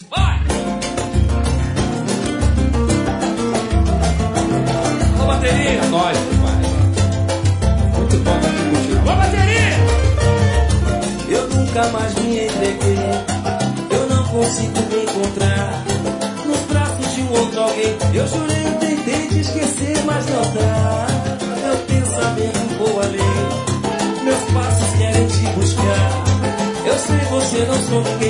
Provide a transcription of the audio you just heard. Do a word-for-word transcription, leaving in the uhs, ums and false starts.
Vai! Alô, bateria! Nós, pai. Muito bom estar aqui contigo. Alô, bateria! Eu nunca mais me entreguei, eu não consigo me encontrar nos braços de um outro alguém. Eu jurei, eu tentei te esquecer, mas não dá. Meu pensamento voa além, meus passos querem te buscar. Eu sei, você não sou ninguém.